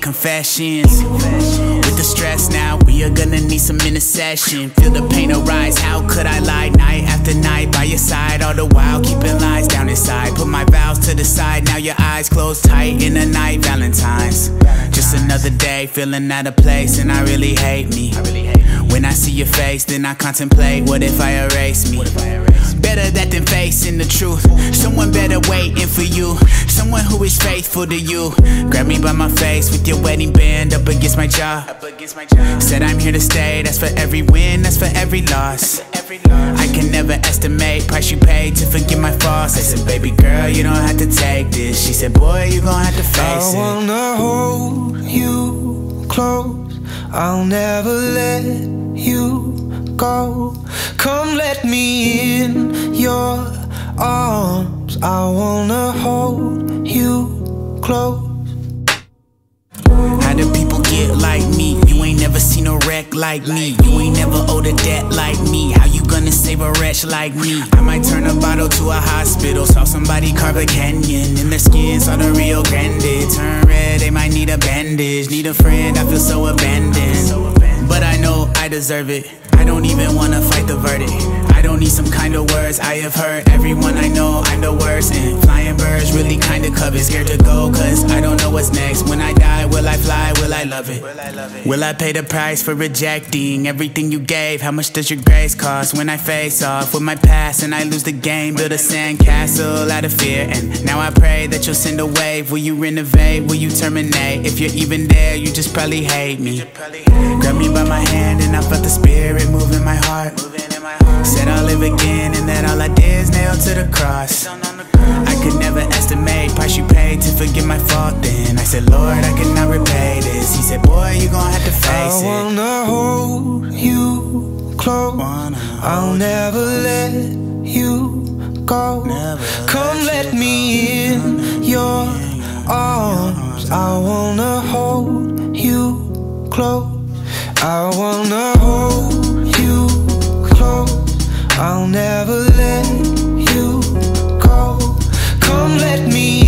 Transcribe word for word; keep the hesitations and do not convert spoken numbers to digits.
confessions. With the stress now, we are gonna need some intercession. Feel the pain arise, how could I lie night after night by your side, all the while keeping lies down inside. Put my vows to the side, now your eyes closed tight in the night. Valentine's, just another day, feeling out of place, and I really hate me. When I see your face, then I contemplate, what if I erase me? Better that than facing the truth. Someone better waiting for you, someone who is faithful to you. Grab me by my face with your wedding band up against my jaw. Said I'm here to stay, that's for every win, that's for every loss. I can never estimate price you paid to forgive my faults. I said, baby girl, you don't have to take this. She said, boy, you gon' have to face it. I wanna hold you close, I'll never let you go. Come let me in your arms, I wanna hold you close. How do people get like me? You ain't never seen a wreck like me. You ain't never owed a debt like me. How you gonna save a wretch like me? I might turn a bottle to a hospital. Saw somebody carve a canyon in their skin, saw the Rio Grande turn red, they might need a bandage. Need a friend, I feel so abandoned, but I know I deserve it. I don't even wanna fight the verdict. I don't need some kind of words. I have heard everyone I know, I'm the worst. And flying birds really kinda covet. Scared to go cause I don't know what's next. When I die, will I fly, will I love it? Will I pay the price for rejecting everything you gave? How much does your grace cost when I face off with my past and I lose the game? Build a sandcastle out of fear, and now I pray that you'll send a wave. Will you renovate, will you terminate? If you're even there, you just probably hate me. Grab me by my hand and I felt the spirit moving my heart. Said I'll live again and that all I did is nail to the cross. I could never estimate price you paid to forgive my fault. Then I said, Lord, I cannot repay this. He said, boy, you gon' have to face it. I wanna hold you close, I'll never let you go. Come let me in your arms, I wanna hold you close. I wanna hold you close, I'll never let you go. Come let me